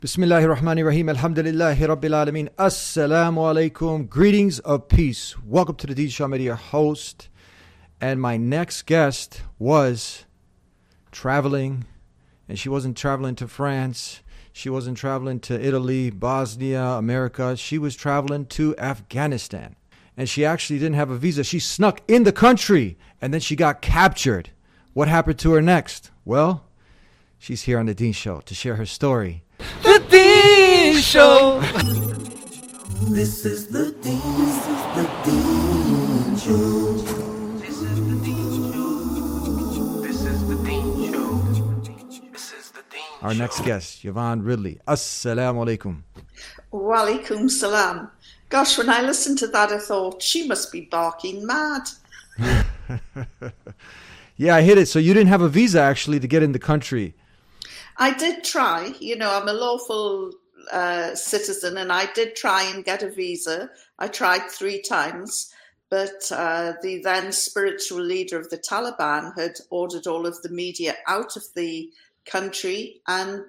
Bismillahir Rahmanir Rahim. Alhamdulillahi Rabbil Alameen. Assalamu alaikum. Greetings of peace. Welcome to the Deen Shah Media host. And my next guest was traveling, and she wasn't traveling to France. She wasn't traveling to Italy, Bosnia, America. She was traveling to Afghanistan. And she actually didn't have a visa. She snuck in the country, and then she got captured. What happened to her next? Well, she's here on the Deen Show to share her story. The Deen Show. This is the Deen Show. This is the Deen Show. This is the Deen Show. This is the Deen Show. Our next guest, Yvonne Ridley. Assalamu alaikum. Walaikum salam. Gosh, when I listened to that, I thought, she must be barking mad. Yeah, I hit it. So you didn't have a visa, actually, to get in the country. I did try. I'm a lawful citizen, and I did try and get a visa. I tried 3 times, but the then spiritual leader of the Taliban had ordered all of the media out of the country, and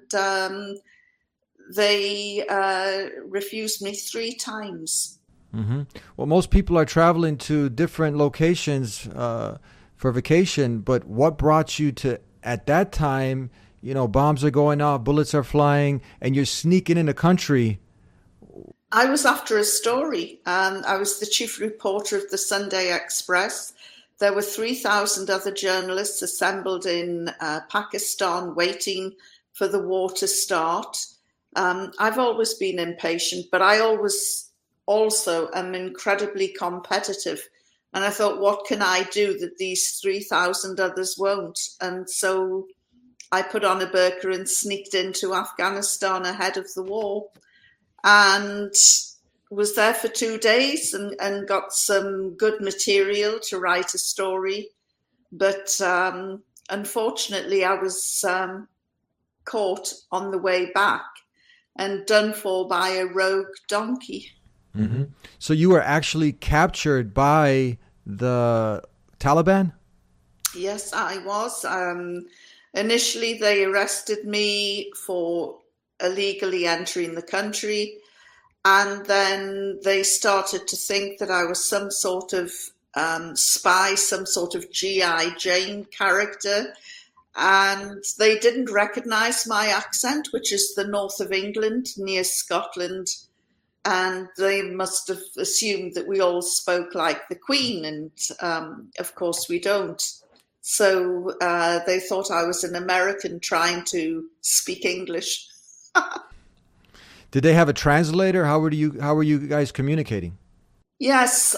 they refused me 3 times. Mm-hmm. Well, most people are traveling to different locations for vacation, but what brought you to, at that time, bombs are going off, bullets are flying, and you're sneaking in the country? I was after a story. I was the chief reporter of the Sunday Express. There were 3,000 other journalists assembled in Pakistan waiting for the war to start. I've always been impatient, but I always also am incredibly competitive. And I thought, what can I do that these 3,000 others won't? And so I put on a burqa and sneaked into Afghanistan ahead of the war, and was there for 2 days and got some good material to write a story. But unfortunately, I was caught on the way back and done for by a rogue donkey. Mm-hmm. So you were actually captured by the Taliban? Yes, I was. Initially, they arrested me for illegally entering the country, and then they started to think that I was some sort of spy, some sort of G.I. Jane character, and they didn't recognize my accent, which is the north of England, near Scotland, and they must have assumed that we all spoke like the Queen, and of course we don't. So they thought I was an American trying to speak English. Did they have a translator? How were you guys communicating? Yes,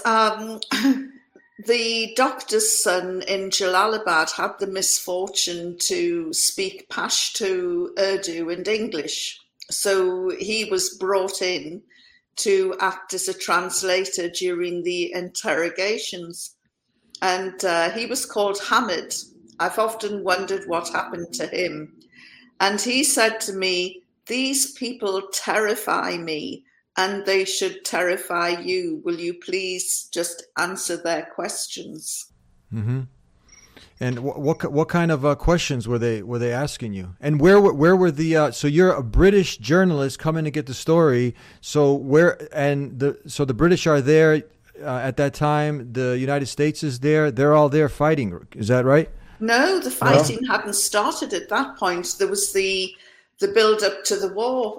the doctor's son in Jalalabad had the misfortune to speak Pashto, Urdu, and English. So he was brought in to act as a translator during the interrogations. And he was called Hamid. I've often wondered what happened to him. And he said to me, "These people terrify me, and they should terrify you. Will you please just answer their questions?" Mm-hmm. And what kind of questions were they asking you? And where were the so you're a British journalist coming to get the story. So the British are there. At that time, the United States is there. They're all there fighting. Is that right? No, the fighting hadn't started at that point. There was the build-up to the war.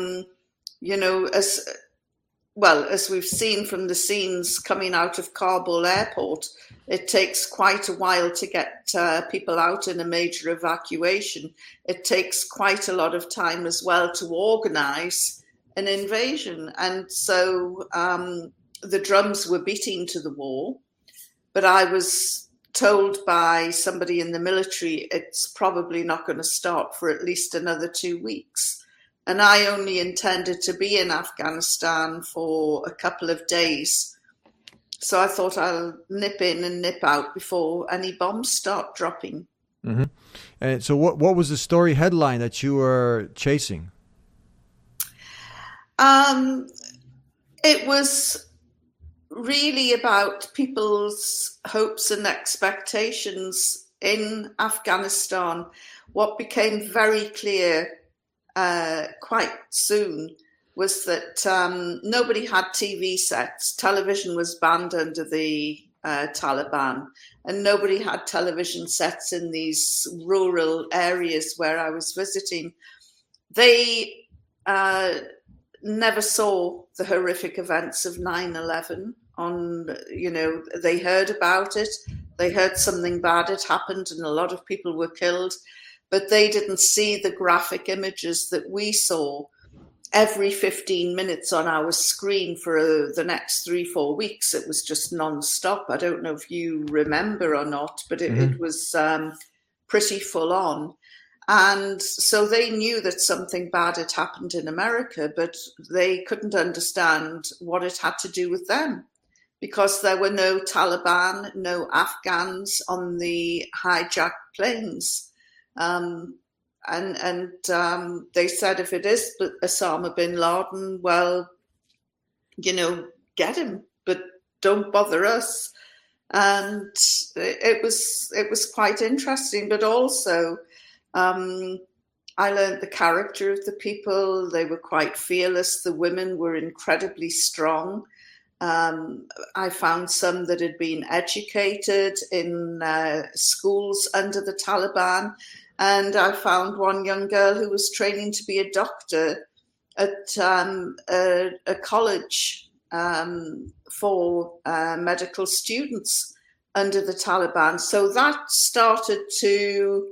As we've seen from the scenes coming out of Kabul airport, it takes quite a while to get people out in a major evacuation. It takes quite a lot of time as well to organize an invasion. And so the drums were beating to the war, but I was told by somebody in the military it's probably not going to start for at least another 2 weeks. And I only intended to be in Afghanistan for a couple of days. So I thought I'll nip in and nip out before any bombs start dropping. Mm-hmm. And so what was the story headline that you were chasing? It was really about people's hopes and expectations in Afghanistan. What became very clear quite soon was that nobody had TV sets. Television was banned under the Taliban, and nobody had television sets in these rural areas where I was visiting. They never saw the horrific events of 9/11. They heard about it. They heard something bad had happened and a lot of people were killed, but they didn't see the graphic images that we saw every 15 minutes on our screen for the next 3-4 weeks. It was just non-stop. I don't know if you remember or not, but it was pretty full on. And so they knew that something bad had happened in America, but they couldn't understand what it had to do with them, because there were no Taliban, no Afghans on the hijacked planes. And they said, if it is Osama bin Laden, well, get him, but don't bother us. And it was quite interesting, but also I learned the character of the people. They were quite fearless. The women were incredibly strong. I found some that had been educated in schools under the Taliban. And I found one young girl who was training to be a doctor at a college for medical students under the Taliban. So that started to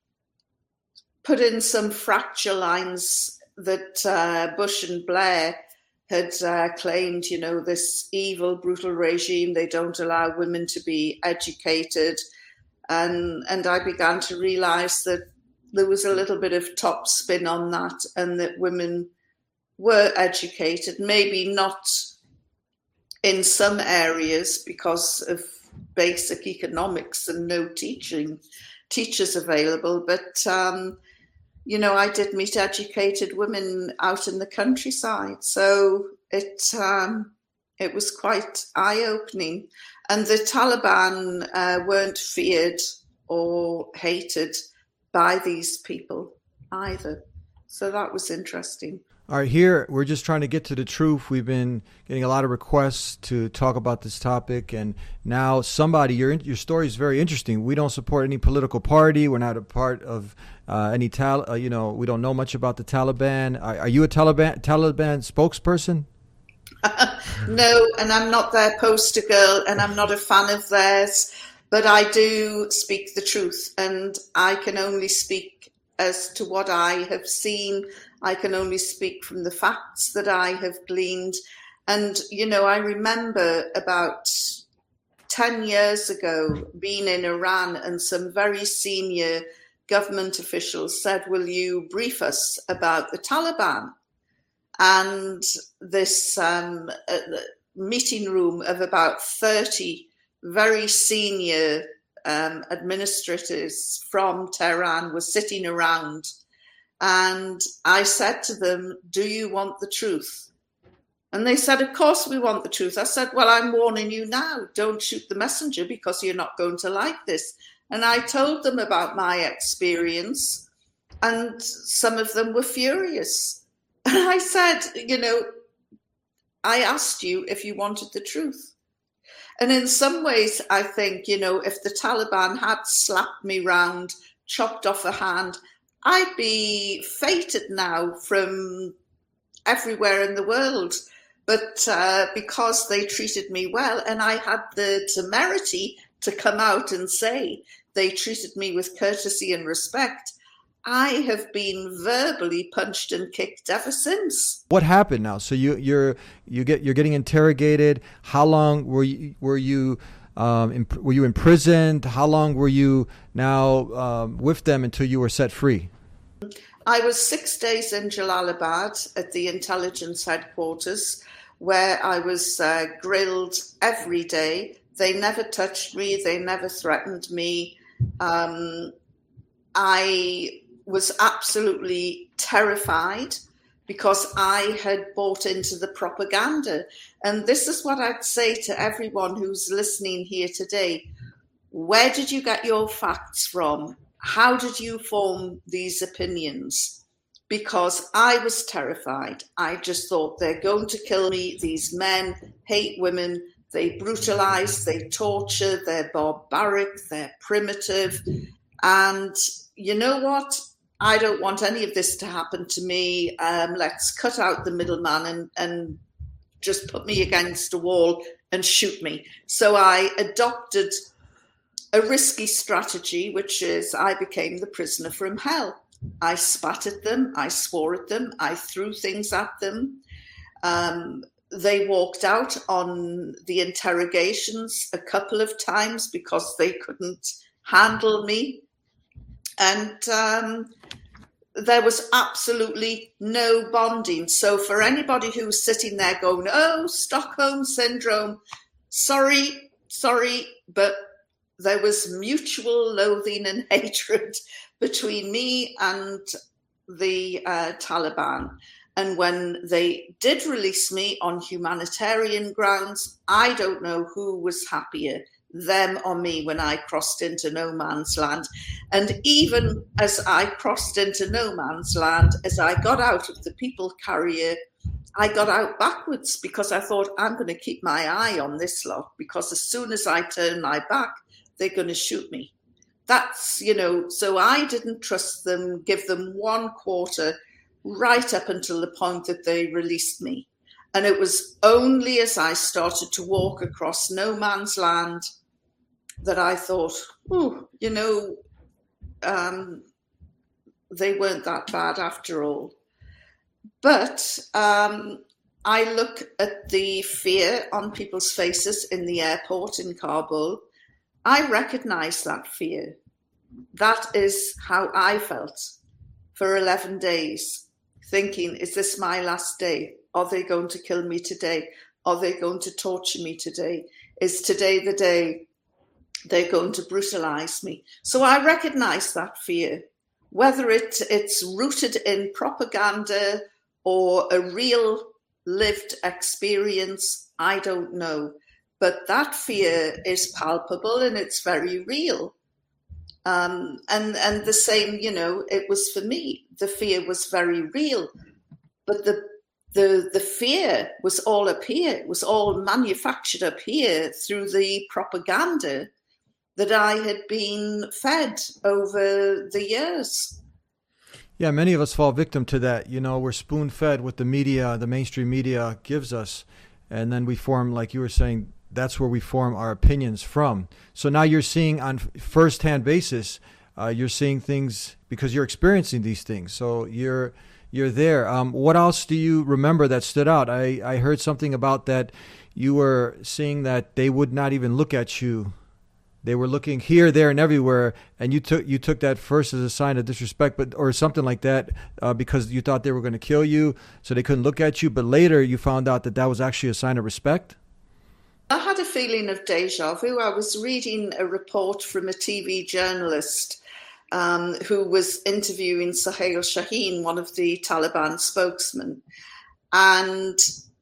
put in some fracture lines that Bush and Blair had claimed, this evil, brutal regime. They don't allow women to be educated. And I began to realize that there was a little bit of top spin on that, and that women were educated, maybe not in some areas because of basic economics and no teachers available. But, I did meet educated women out in the countryside. So it was quite eye-opening. And the Taliban weren't feared or hated by these people either. So that was interesting. All right, here we're just trying to get to the truth. We've been getting a lot of requests to talk about this topic, and now your story is very interesting. We don't support any political party. We're not a part of any we don't know much about the Taliban. Are you a Taliban spokesperson? No, and I'm not their poster girl, and I'm not a fan of theirs, but I do speak the truth, and I can only speak as to what I have seen. I can only speak from the facts that I have gleaned. And, I remember about 10 years ago being in Iran, and some very senior government officials said, will you brief us about the Taliban? And this meeting room of about 30 very senior administrators from Tehran was sitting around. And I said to them, do you want the truth? And they said, of course we want the truth. I said, well, I'm warning you now. Don't shoot the messenger, because you're not going to like this. And I told them about my experience, and some of them were furious. And I said, I asked you if you wanted the truth. And in some ways, I think, if the Taliban had slapped me round, chopped off a hand, I'd be fated now from everywhere in the world. But because they treated me well, and I had the temerity to come out and say they treated me with courtesy and respect, I have been verbally punched and kicked ever since. What happened now? So you're getting interrogated. How long were you imprisoned? How long were you now with them until you were set free? I was 6 days in Jalalabad at the intelligence headquarters, where I was grilled every day. They never touched me. They never threatened me. I was absolutely terrified because I had bought into the propaganda. And this is what I'd say to everyone who's listening here today. Where did you get your facts from? How did you form these opinions? because I was terrified. I just thought, they're going to kill me. These men hate women. They brutalize, they torture, they're barbaric, they're primitive. And you know what? I don't want any of this to happen to me. Let's cut out the middleman and just put me against a wall and shoot me. So I adopted a risky strategy, which is I became the prisoner from hell. I spat at them, I swore at them, I threw things at them. They walked out on the interrogations a couple of times because they couldn't handle me. And there was absolutely no bonding. So for anybody who's sitting there going, oh, Stockholm Syndrome, sorry, but there was mutual loathing and hatred between me and the Taliban. And when they did release me on humanitarian grounds, I don't know who was happier, them or me, when I crossed into no man's land. And even as I crossed into no man's land, as I got out of the people carrier, I got out backwards because I thought, I'm going to keep my eye on this lot, because as soon as I turn my back, they're going to shoot me. That's, so I didn't trust them, give them 1 quarter, right up until the point that they released me. And it was only as I started to walk across no man's land that I thought, they weren't that bad after all. But I look at the fear on people's faces in the airport in Kabul. I recognize that fear. That is how I felt for 11 days, thinking, is this my last day? Are they going to kill me today? Are they going to torture me today? Is today the day they're going to brutalize me? So I recognize that fear. Whether it's rooted in propaganda or a real lived experience, I don't know. But that fear is palpable and it's very real. And the same, it was for me. The fear was very real. But the fear was all up here. It was all manufactured up here through the propaganda that I had been fed over the years. Yeah, many of us fall victim to that. We're spoon-fed what the media, the mainstream media gives us. And then we form, like you were saying, that's where we form our opinions from. So now you're seeing on first-hand basis, you're seeing things because you're experiencing these things. So you're there. What else do you remember that stood out? I heard something about that you were seeing that they would not even look at you. They were looking here, there, and everywhere, and you took that first as a sign of disrespect, or something like that, because you thought they were going to kill you, so they couldn't look at you. But later you found out that was actually a sign of respect. I had a feeling of deja vu. I was reading a report from a TV journalist who was interviewing Sohail Shaheen, one of the Taliban spokesmen, and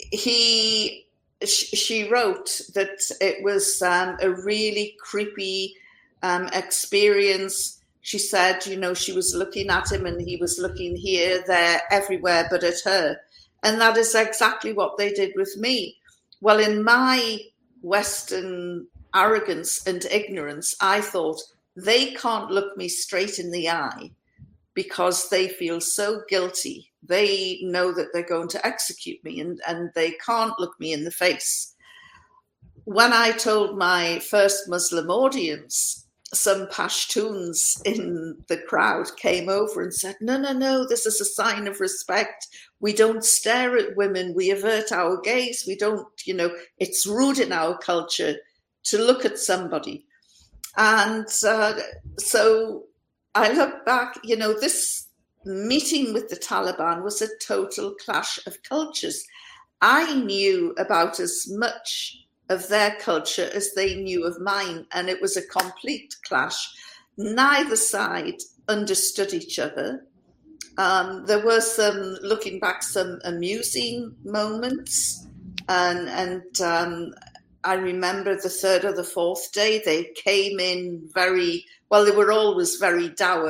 she wrote that it was a really creepy experience. She said, she was looking at him and he was looking here, there, everywhere but at her. And that is exactly what they did with me. Well, in my Western arrogance and ignorance, I thought, they can't look me straight in the eye because they feel so guilty. They know that they're going to execute me and they can't look me in the face. When I told my first Muslim audience, some Pashtuns in the crowd came over and said, no, this is a sign of respect. We don't stare at women. We avert our gaze. We don't, it's rude in our culture to look at somebody. And so I look back, this meeting with the Taliban was a total clash of cultures. I knew about as much of their culture as they knew of mine, and it was a complete clash. Neither side understood each other. There were looking back, some amusing moments, and I remember the third or the fourth day, they came in they were always very dour.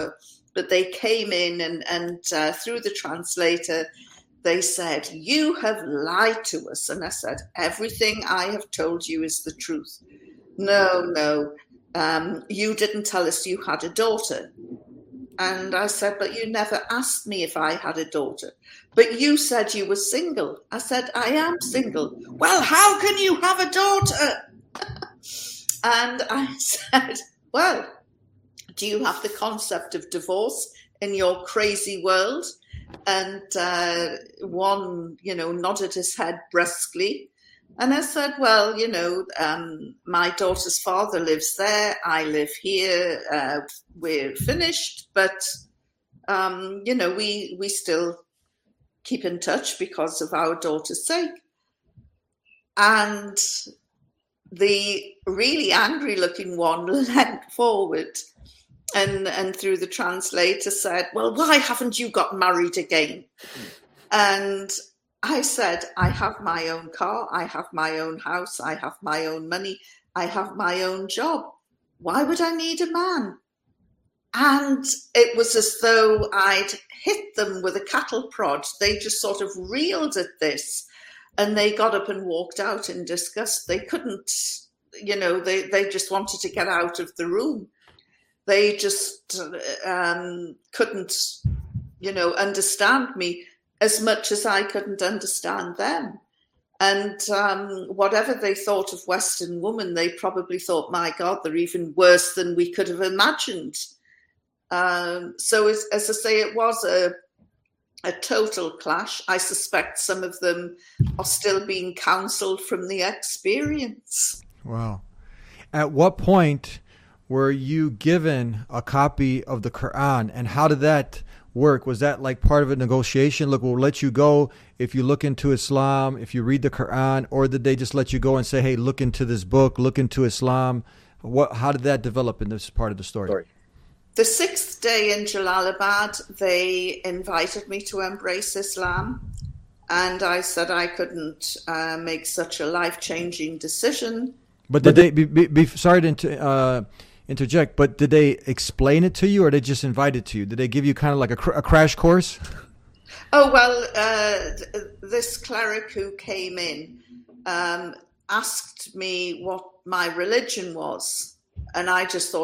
But they came in and through the translator, they said, "You have lied to us." And I said, "Everything I have told you is the truth." No, you didn't tell us you had a daughter. And I said, "But you never asked me if I had a daughter. But you said you were single." I said, "I am single." "Well, how can you have a daughter?" And I said, "Well, do you have the concept of divorce in your crazy world?" And one, nodded his head brusquely. And I said, "Well, my daughter's father lives there. I live here. We're finished. But, we still keep in touch because of our daughter's sake." And the really angry looking one leant forward and through the translator said, "Well, why haven't you got married again?" And I said, "I have my own car, I have my own house, I have my own money, I have my own job. Why would I need a man?" And it was as though I'd hit them with a cattle prod. They just sort of reeled at this, and they got up and walked out in disgust. They couldn't, they just wanted to get out of the room. They just couldn't, understand me as much as I couldn't understand them. And whatever they thought of Western women, they probably thought, "My God, they're even worse than we could have imagined." So as I say, it was a total clash. I suspect some of them are still being counseled from the experience. Wow. At what point were you given a copy of the Quran, and how did that work? Was that like part of a negotiation? Look, we'll let you go if you look into Islam, if you read the Quran, or did they just let you go and say, "Hey, look into this book, look into Islam"? How did that develop in this part of the story? The 6th day in Jalalabad, they invited me to embrace Islam. And I said I couldn't make such a life-changing decision. But did they, sorry to interject, but did they explain it to you, or they just invite it to you? Did they give you kind of like a crash course? Oh, well, this cleric who came in asked me what my religion was. And I just thought,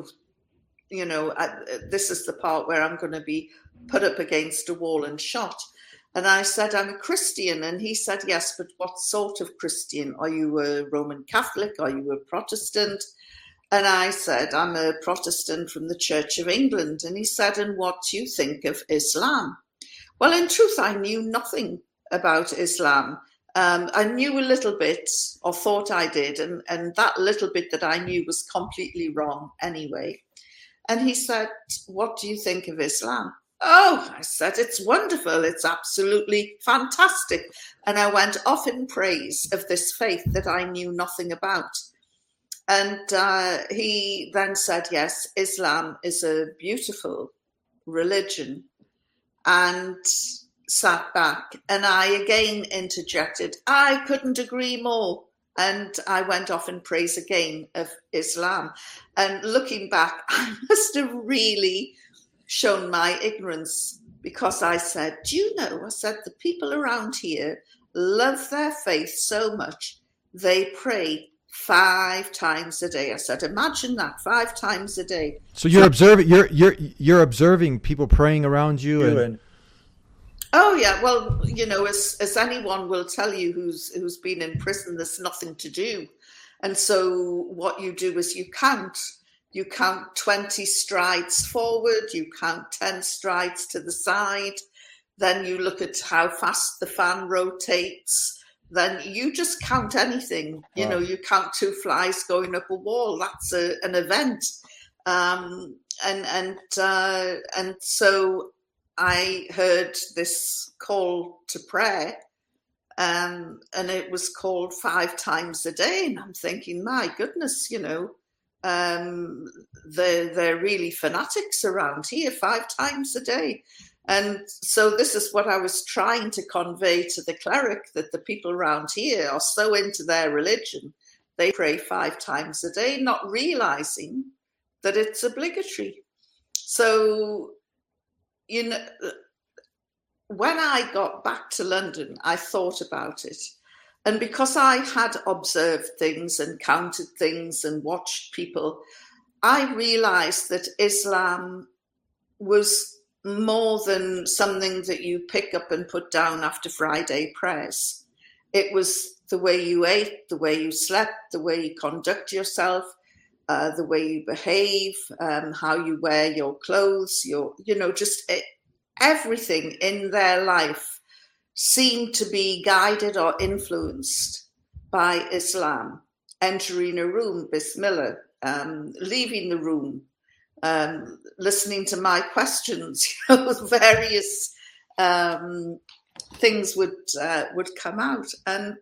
this is the part where I'm going to be put up against a wall and shot. And I said, "I'm a Christian." And he said, "Yes, but what sort of Christian? Are you a Roman Catholic? Are you a Protestant?" And I said, "I'm a Protestant from the Church of England." And he said, "And what do you think of Islam?" Well, in truth, I knew nothing about Islam. I knew a little bit, or thought I did, and that little bit that I knew was completely wrong anyway. And he said, "What do you think of Islam?" "Oh," I said, "it's wonderful. It's absolutely fantastic." And I went off in praise of this faith that I knew nothing about. And he then said, "Yes, Islam is a beautiful religion," and sat back. And I again interjected, "I couldn't agree more." And I went off in praise again of Islam. And looking back, I must have really shown my ignorance, because I said, "Do you know," I said, "the people around here love their faith so much, they pray 5 times a day." I said, "Imagine that, 5 times a day." So you're observing, you're observing people praying around you, and oh yeah, well, as anyone will tell you who's been in prison, there's nothing to do, and so what you do is you count 20 strides forward, you count 10 strides to the side, then you look at how fast the fan rotates. Then you just count anything. Wow. You count 2 flies going up a wall. That's an event. And so I heard this call to prayer, and it was called 5 times a day. And I'm thinking, my goodness, they're really fanatics around here, 5 times a day. And so this is what I was trying to convey to the cleric, that the people around here are so into their religion, they pray 5 times a day, not realizing that it's obligatory. So, you know, when I got back to London, I thought about it. And because I had observed things and counted things and watched people, I realized that Islam was more than something that you pick up and put down after Friday prayers. It was the way you ate, the way you slept, the way you conduct yourself, the way you behave, how you wear your clothes, everything in their life seemed to be guided or influenced by Islam. Entering a room, Bismillah, leaving the room, listening to my questions, various things would come out. And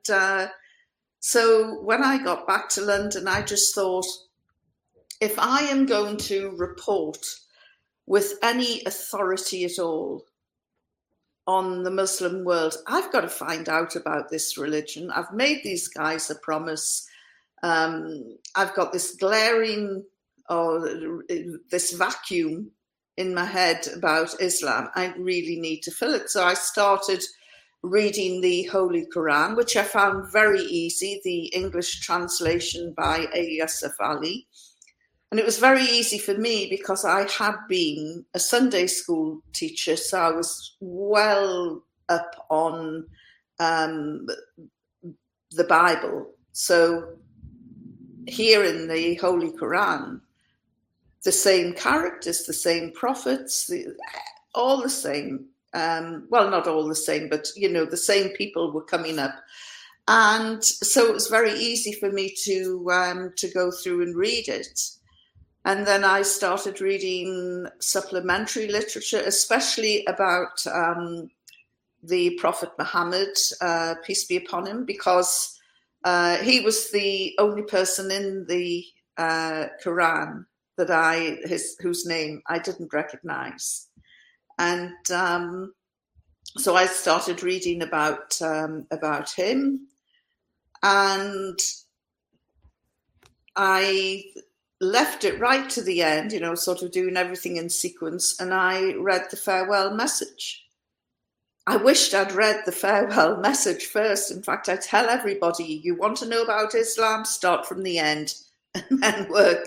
so when I got back to London, I just thought, if I am going to report with any authority at all on the Muslim world, I've got to find out about this religion. I've made these guys a promise. I've got this glaring this vacuum in my head about Islam. I really need to fill it. So I started reading the Holy Quran, which I found very easy, the English translation by Yusuf Ali. And it was very easy for me because I had been a Sunday school teacher, so I was well up on the Bible. So here in the Holy Quran, the same characters, the same prophets, all the same. Well, not all the same, but, the same people were coming up. And so it was very easy for me to go through and read it. And then I started reading supplementary literature, especially about the Prophet Muhammad, peace be upon him, because he was the only person in the Quran that whose name I didn't recognize. And so I started reading about him, and I left it right to the end, sort of doing everything in sequence, and I read the farewell message. I wished I'd read the farewell message first. In fact, I tell everybody, you want to know about Islam, start from the end and then work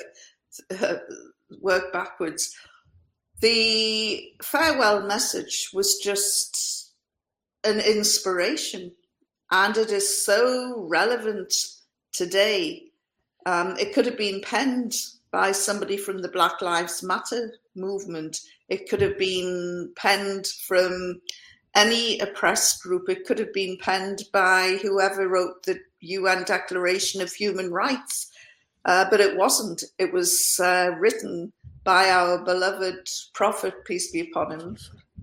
backwards. The farewell message was just an inspiration, and it is so relevant today. It could have been penned by somebody from the Black Lives Matter movement. It could have been penned from any oppressed group. It could have been penned by whoever wrote the UN Declaration of Human Rights. But it wasn't. It was written by our beloved Prophet, peace be upon him,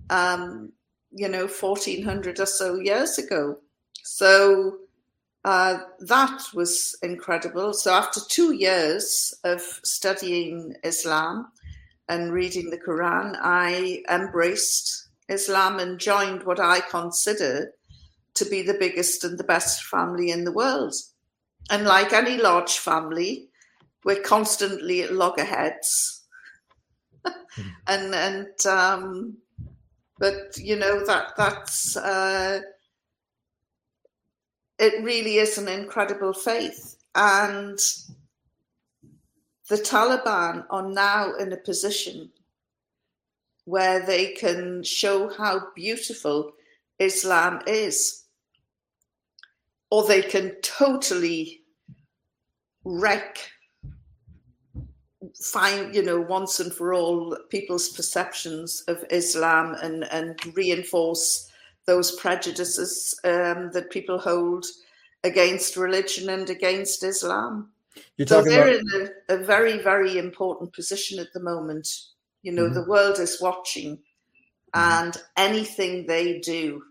1400 or so years ago. So that was incredible. So after 2 years of studying Islam and reading the Quran, I embraced Islam and joined what I consider to be the biggest and the best family in the world. And like any large family, we're constantly at loggerheads. But that's it really is an incredible faith. And the Taliban are now in a position where they can show how beautiful Islam is, or they can totally find, once and for all people's perceptions of Islam and reinforce those prejudices that people hold against religion and against Islam. So they're in a very, very important position at the moment. Mm-hmm. The world is watching, and anything they do.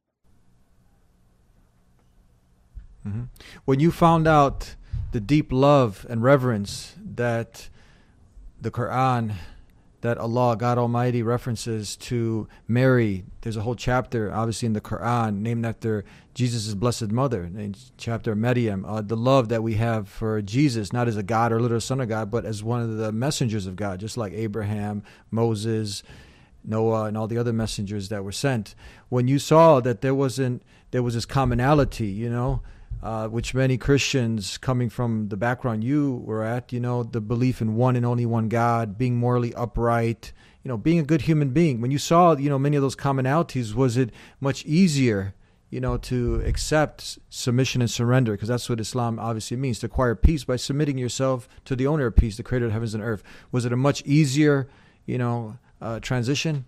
Mm-hmm. When you found out the deep love and reverence that the Quran that Allah, God Almighty, references to Mary. There's a whole chapter, obviously, in the Quran, named after Jesus' blessed mother, in chapter Maryam. The love that we have for Jesus, not as a God or literal son of God, but as one of the messengers of God, just like Abraham, Moses, Noah, and all the other messengers that were sent. When you saw that there was this commonality, which many Christians coming from the background you were at, the belief in one and only one God, being morally upright, being a good human being. When you saw, many of those commonalities, was it much easier, to accept submission and surrender? Because that's what Islam obviously means, to acquire peace by submitting yourself to the owner of peace, the creator of heavens and earth. Was it a much easier, transition?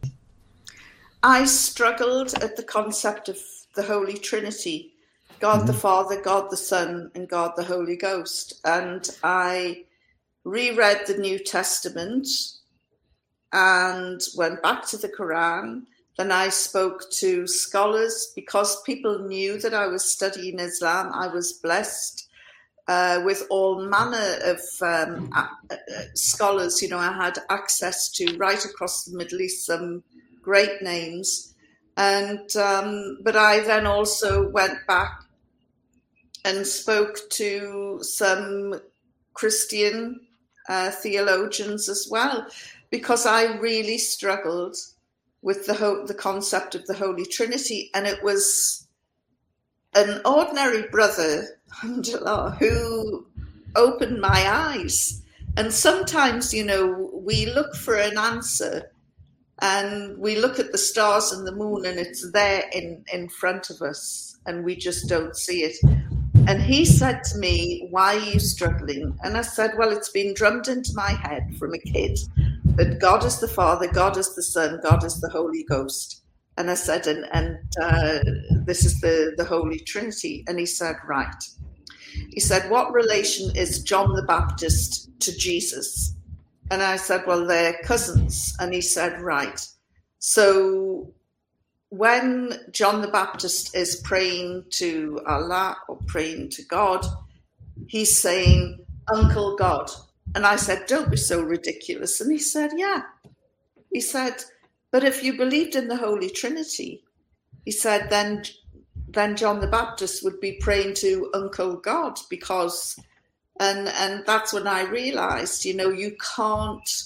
I struggled at the concept of the Holy Trinity. God the Father, God the Son, and God the Holy Ghost. And I reread the New Testament and went back to the Quran. Then I spoke to scholars because people knew that I was studying Islam. I was blessed with all manner of scholars. I had access to right across the Middle East, some great names. And but I then also went back and spoke to some Christian theologians as well, because I really struggled with the concept of the Holy Trinity. And it was an ordinary brother, alhamdulillah, who opened my eyes. And sometimes, we look for an answer and we look at the stars and the moon and it's there in front of us and we just don't see it. And he said to me, "Why are you struggling?" And I said, well, it's been drummed into my head from a kid that God is the Father, God is the Son, God is the Holy Ghost. And I said, and this is the Holy Trinity. And he said, right. He said, what relation is John the Baptist to Jesus? And I said, well, they're cousins. And he said, right. So when John the Baptist is praying to Allah or praying to God, he's saying, Uncle God. And I said, don't be so ridiculous. And he said, yeah. He said, but if you believed in the Holy Trinity, he said, then John the Baptist would be praying to Uncle God, because, and that's when I realized, you can't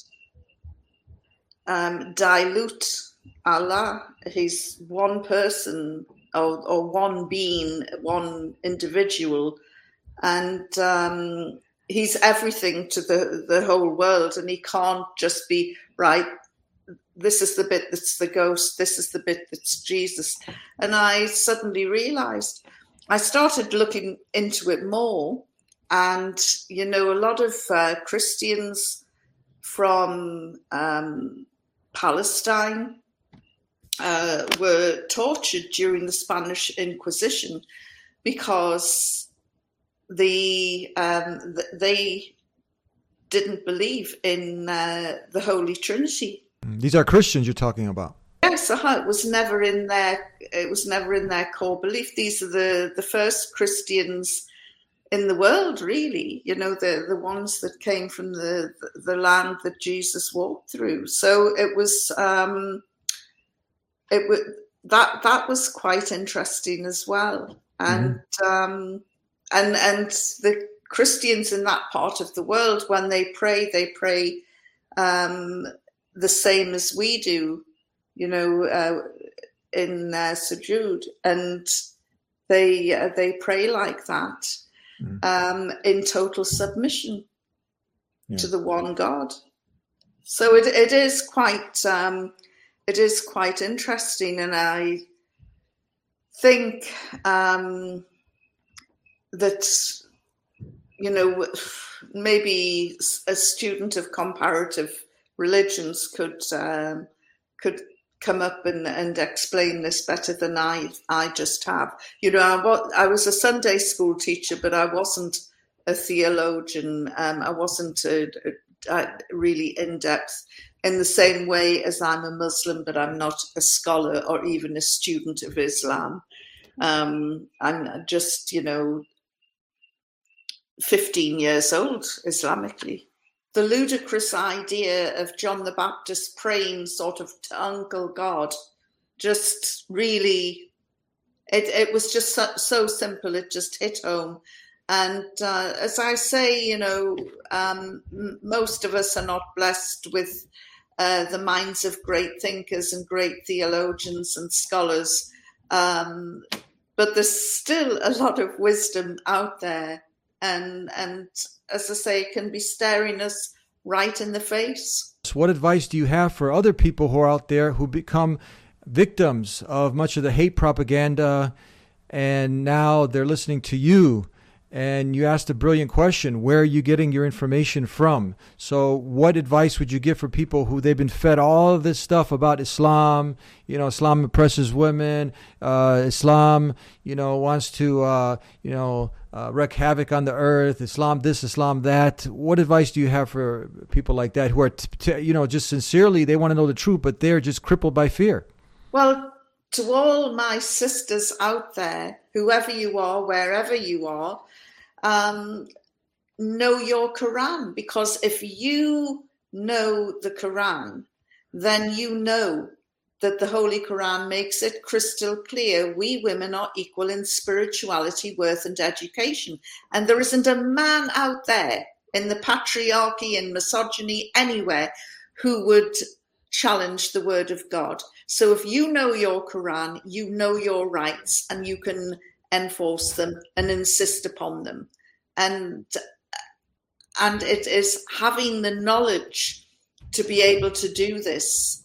dilute Allah. He's one person or one being, one individual, and he's everything to the whole world, and he can't just be, right, this is the bit that's the ghost, this is the bit that's Jesus. And I suddenly realized, I started looking into it more, and, a lot of Christians from Palestine were tortured during the Spanish Inquisition because they didn't believe in the Holy Trinity. These are Christians you're talking about. Yes, it was never in their core belief. These are the first Christians in the world, really. The ones that came from the land that Jesus walked through. So it was that was quite interesting as well. And and the Christians in that part of the world, when they pray the same as we do, in sujood, and they pray like that, in total submission to the one God. So it is quite interesting, and I think that maybe a student of comparative religions could come up and explain this better than I just have. I was a Sunday school teacher, but I wasn't a theologian. I wasn't really in depth in the same way as I'm a Muslim, but I'm not a scholar or even a student of Islam. I'm just, 15 years old Islamically. the ludicrous idea of John the Baptist praying sort of to Uncle God, just really, it was just so simple. It just hit home. And as I say, most of us are not blessed with the minds of great thinkers and great theologians and scholars. But there's still a lot of wisdom out there. And as I say, it can be staring us right in the face. What advice do you have for other people who are out there who become victims of much of the hate propaganda, and now they're listening to you? And you asked a brilliant question: where are you getting your information from? So what advice would you give for people who they've been fed all of this stuff about Islam? Islam oppresses women. Islam, wants to, wreak havoc on the earth. Islam this, Islam that. What advice do you have for people like that who are, just sincerely, they want to know the truth, but they're just crippled by fear? Well, to all my sisters out there, whoever you are, wherever you are, know your Quran, because if you know the Quran, then you know that the Holy Quran makes it crystal clear we women are equal in spirituality, worth and education. And there isn't a man out there in the patriarchy and misogyny anywhere who would challenge the word of God. So if you know your Quran, you know your rights, and you can enforce them and insist upon them. And it is having the knowledge to be able to do this.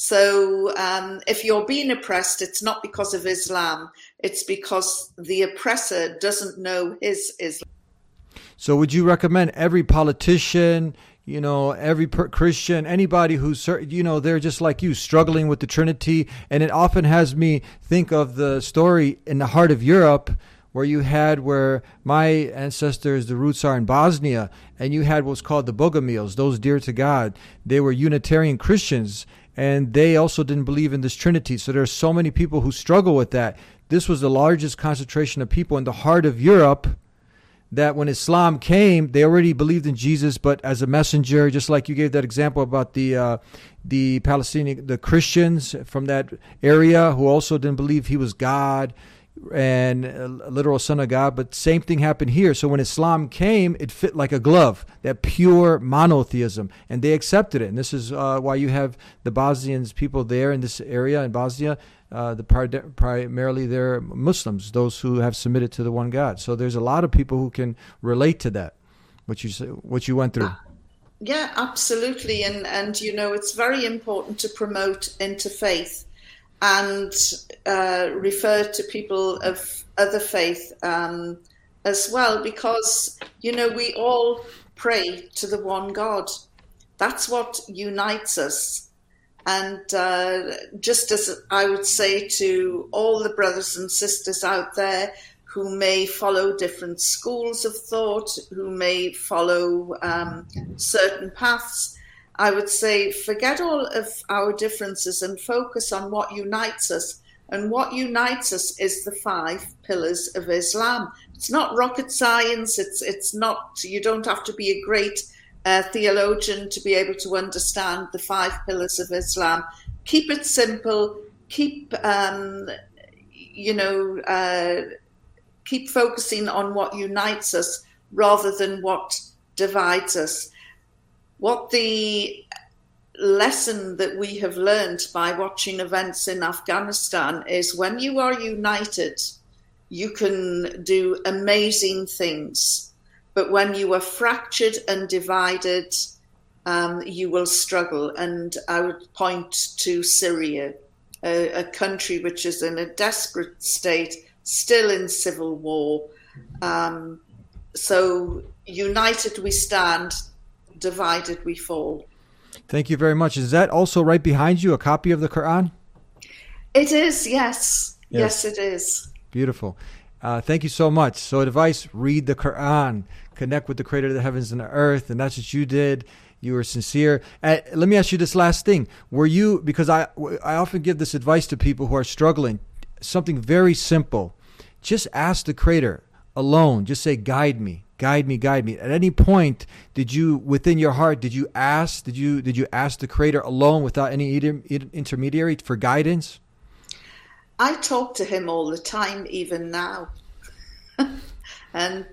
So if you're being oppressed, it's not because of Islam, it's because the oppressor doesn't know his Islam. So would you recommend every politician, every Christian, anybody who's, they're just like you, struggling with the Trinity? And it often has me think of the story in the heart of Europe where my ancestors, the roots are in Bosnia, and you had what's called the Bogomils, those dear to God. They were Unitarian Christians, and they also didn't believe in this Trinity. So there are so many people who struggle with that. This was the largest concentration of people in the heart of Europe, that when Islam came, they already believed in Jesus, but as a messenger, just like you gave that example about the Palestinian, the Christians from that area who also didn't believe he was God and a literal son of God. But same thing happened here. So when Islam came, it fit like a glove, that pure monotheism, and they accepted it. And this is why you have the Bosnians, people there in this area in Bosnia, primarily they're Muslims, those who have submitted to the one God. So there's a lot of people who can relate to that, what you went through. Yeah, absolutely. And it's very important to promote interfaith and refer to people of other faith as well, because, we all pray to the one God. That's what unites us. And just as I would say to all the brothers and sisters out there who may follow different schools of thought, who may follow certain paths, I would say forget all of our differences and focus on what unites us. And what unites us is the 5 pillars of Islam. It's not rocket science. It's not, you don't have to be a great theologian to be able to understand the 5 pillars of Islam. Keep it simple. Keep keep focusing on what unites us rather than what divides us. What the lesson that we have learned by watching events in Afghanistan is when you are united, you can do amazing things. But when you are fractured and divided, you will struggle. And I would point to Syria, a country which is in a desperate state, still in civil war. So united we stand, divided we fall. Thank you very much. Is that also right behind you, a copy of the Quran? It is, yes. Yes, it is. Beautiful. Thank you so much. So advice, read the Quran, connect with the creator of the heavens and the earth, and that's what you did. You were sincere. Let me ask you this last thing. Were you, because I often give this advice to people who are struggling, something very simple. Just ask the creator, alone. Just say, guide me, guide me, guide me. At any point, did you, within your heart, did you ask the Creator alone without any intermediary for guidance? I talk to him all the time, even now. And,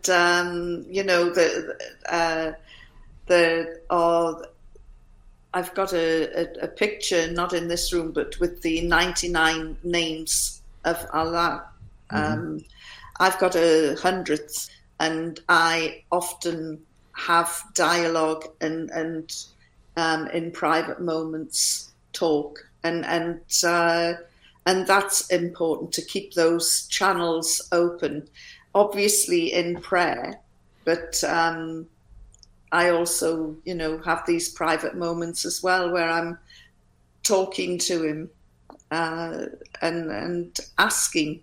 I've got a picture, not in this room, but with the 99 names of Allah. Mm-hmm. I've got 100th, and I often have dialogue and in private moments talk, and that's important, to keep those channels open. Obviously in prayer, but I also, have these private moments as well where I'm talking to him and asking,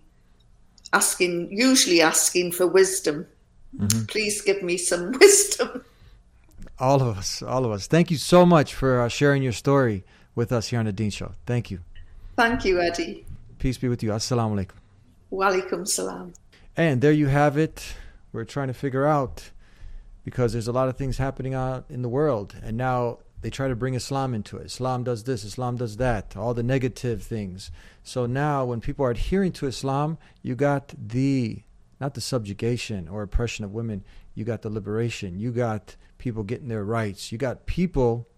usually asking for wisdom. Mm-hmm. Please give me some wisdom. All of us. Thank you so much for sharing your story with us here on the Deen Show. Thank you. Thank you, Eddie. Peace be with you. Assalamu alaikum. Wa alaikum salam. And there you have it. We're trying to figure out, because there's a lot of things happening out in the world, and now they try to bring Islam into it. Islam does this, Islam does that, all the negative things. So now when people are adhering to Islam, you got not the subjugation or oppression of women, you got the liberation. You got people getting their rights. You got people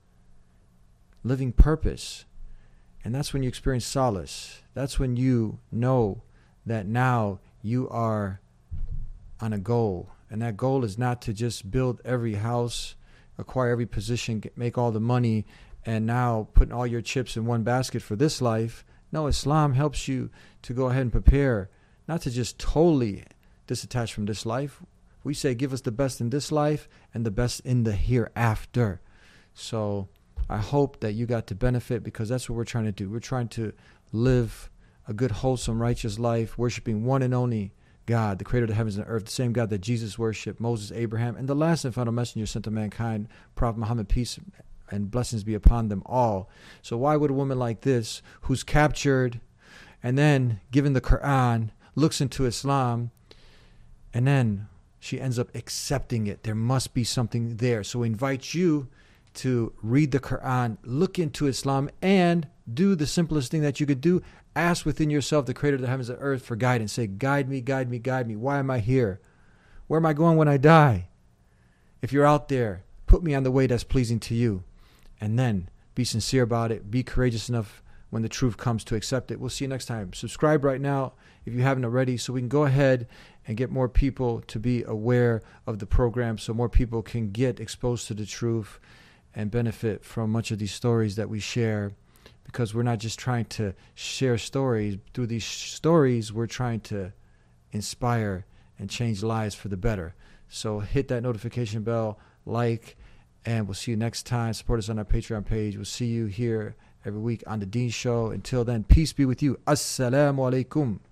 living purpose. And that's when you experience solace. That's when you know that now you are on a goal. And that goal is not to just build every house, acquire every position, make all the money, and now putting all your chips in one basket for this life. No, Islam helps you to go ahead and prepare, not to just totally disattach from this life. We say, give us the best in this life and the best in the hereafter. So I hope that you got to benefit, because that's what we're trying to do. We're trying to live a good, wholesome, righteous life, worshiping one and only God, the creator of the heavens and earth, the same God that Jesus worshiped, Moses, Abraham, and the last and final messenger sent to mankind, Prophet Muhammad, peace and blessings be upon them all. So why would a woman like this, who's captured and then given the Quran, looks into Islam, and then she ends up accepting it? There must be something there. So we invite you to read the Quran, look into Islam, and do the simplest thing that you could do. Ask within yourself the creator of the heavens and earth for guidance. Say, guide me, guide me, guide me. Why am I here? Where am I going when I die? If you're out there, put me on the way that's pleasing to you. And then be sincere about it. Be courageous enough when the truth comes to accept it. We'll see you next time. Subscribe right now if you haven't already, so we can go ahead and get more people to be aware of the program, so more people can get exposed to the truth and benefit from much of these stories that we share. Because we're not just trying to share stories. Through these stories, we're trying to inspire and change lives for the better. So hit that notification bell, like, and we'll see you next time. Support us on our Patreon page. We'll see you here every week on The Deen Show. Until then, peace be with you. Assalamu alaikum.